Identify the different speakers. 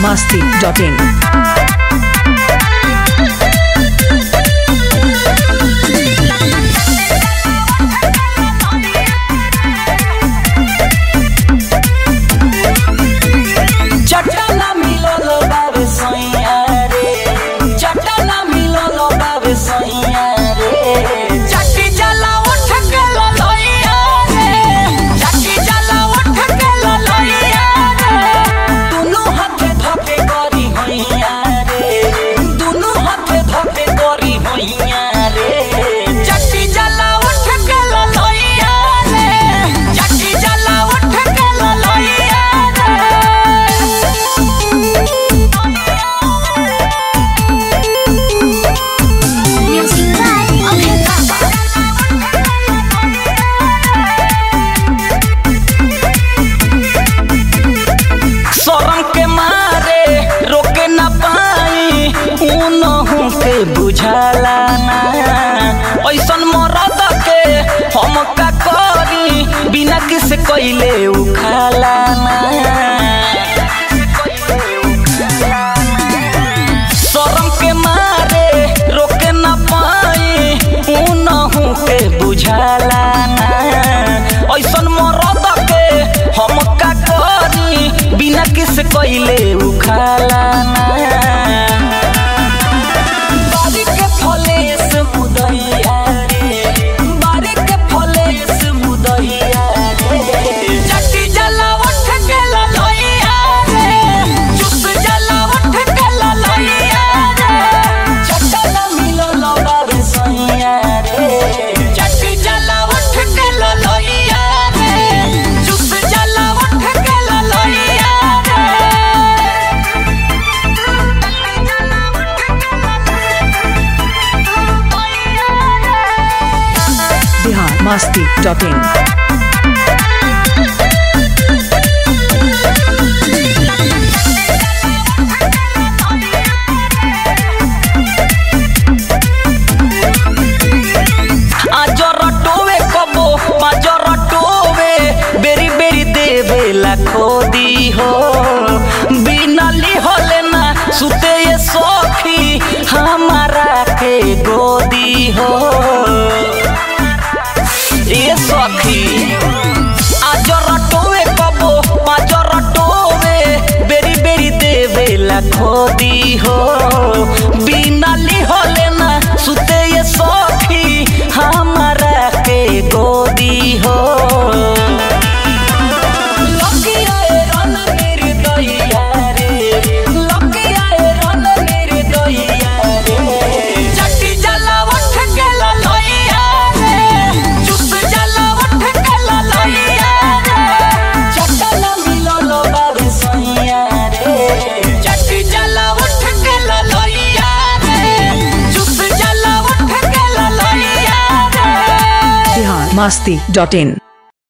Speaker 1: biharmasti.in
Speaker 2: बुझाला ना ऐसन मरद के हम का करी बिना किस कइले उखाला ना शरम के मारे रोके ना पाई उनहु के बुझाला ना ऐसन मरद के हम का करी बिना किस कइले उखाला ना
Speaker 1: biharmasti.in
Speaker 2: खोदी हो बिना लिहले ना सुते ये सखी हमारा के गोदी हो ये सखी आज रटोवे कबो पाँच रटोवे बेरी बेरी देवे ला खोदी हो बिना लिहले ना सुते ये सखी हमारा के गोदी हो
Speaker 1: biharmasti.in